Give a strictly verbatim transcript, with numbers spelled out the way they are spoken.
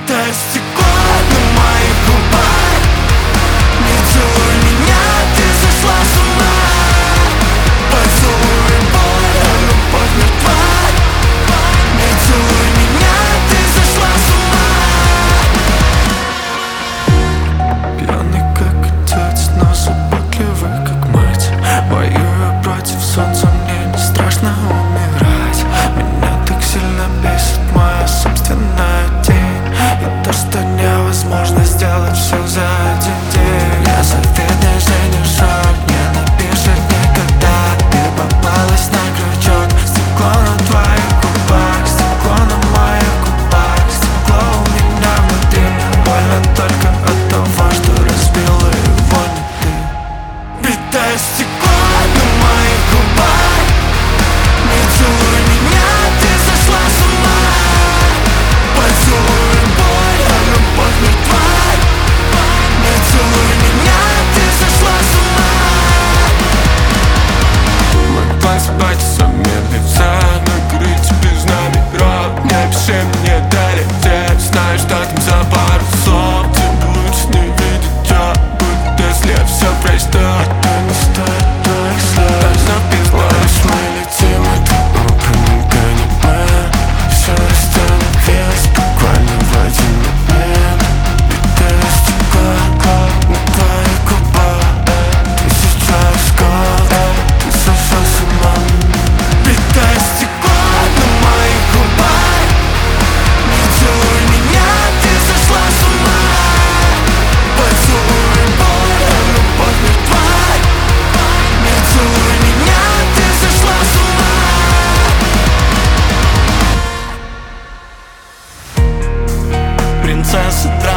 Битое стекло на моих губах. Не целуй меня, ты сошла с ума. Поцелуй и боль, а любовь мертва. Не целуй меня, ты сошла с ума. Пьяный как отец, но заботливый как мать. Воюю против солнца, мне не страшно умирать. Меня так сильно бесит моя собственная тень. И то, что невозможно сделать все за один день. Я завидный женишок, не напишет никогда. Ты попалась на крючок. Стекло на твоих губах, стекло на моих губах. Стекло у меня внутри, мне больно только от того, что разбила его не ты. Битое стекло на моих губах. Не целуй меня, ты сошла с ума. Поцелуй и боль, а любовь мертва. Не целуй меня, ты сошла с ума. Могла спать со мертвеца, накрыть без номеров. Не пиши мне долететь, знаю, что там за пару слов. Ты будешь не видеть, я будто если я все прочту. Это не стоит твоих слов. Должно пиздать, мы летим, это упрямка не мы. Все остановилось буквально в один момент. Битое стекло на твоих губах. Тысяча осколков, ты сошла с ума. Битое стекло на моих губах. Не целуй меня, ты сошла с ума. Поцелуй и боль, а любовь мертва. Не целуй меня, ты сошла с ума. Принцесса